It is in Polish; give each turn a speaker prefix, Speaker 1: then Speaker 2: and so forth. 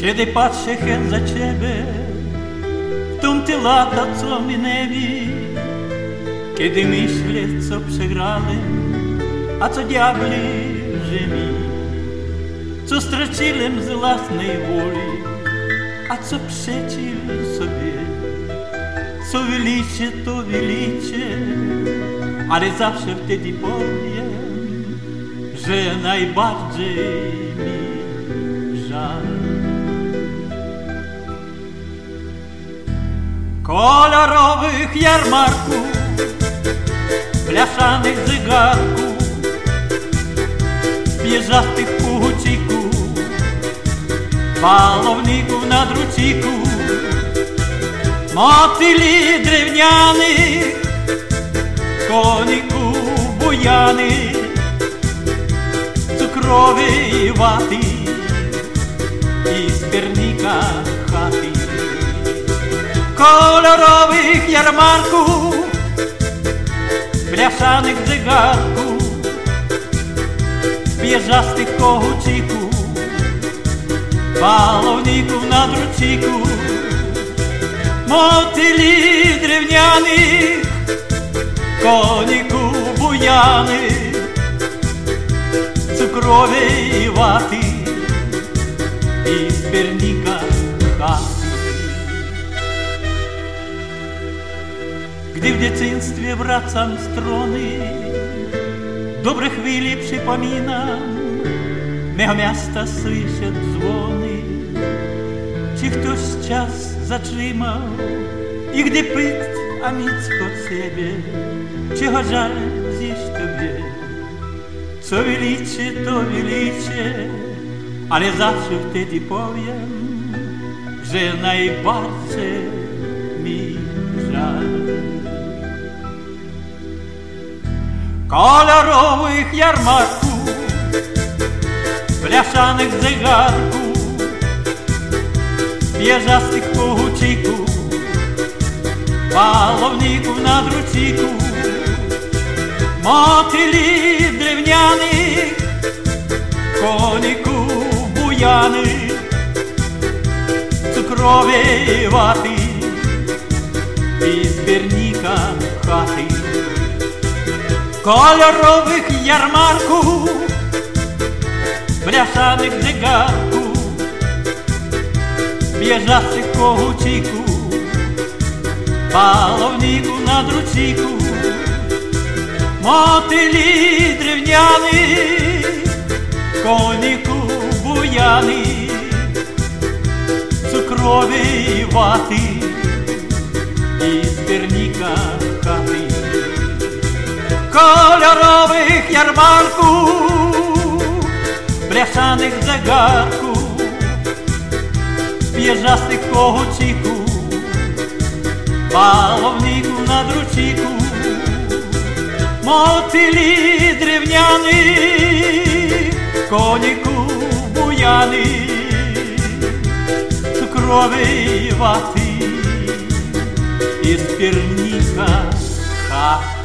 Speaker 1: Kiedy patrzę hen za ciebie, w tym ty lata, co minęli, kiedy myślę, co przegrałem, a co diabli żywi, co straciłem z własnej woli, a co przeciw sobie, co welicie, to welicie, ale zawsze wtedy powiem, że najbardziej mi żal. Kolorowych jarmarków, blaszanych zegarków, pierzastych kucików, balowników na druciku, motyli drewnianych, koników bujanych, cukrowej waty i z piernika chaty. Kolorowych jarmarków, blaszanych zegarków, pierzastych kochucików, balowników na druciku, motyli drewnianych, koników bujanych, cukrowej waty i z piernika chaty. Gdy w dzieciństwie wracam strony, dobre chwili przypominam, mego miasta słyszę dzwony. Czy ktoś czas zatrzymał i gdy pyt, a nic od siebie, czego żal zjeść tobie? Co welicie, to welicie, ale zawsze wtedy powiem, że najbardziej mi żal. Kolorowych jarmarków, blaszanych zegarków, pierzastych kochucików, balowników na druciku, motyli drewnianych, koników bujanych, cukrowej waty i z piernika chaty. Kolorowych jarmarków, blaszanych zegarków, pierzastych kochucików, balowników na druciku, motyli drewnianych, koników bujanych, cukrowej waty i z piernika chaty. Kolorowych jarmarków, blaszanych zegarków, pierzastych kochucików, balowników na druciku, motyli drewnianych, koników bujanych, cukrowej waty i z piernika chaty.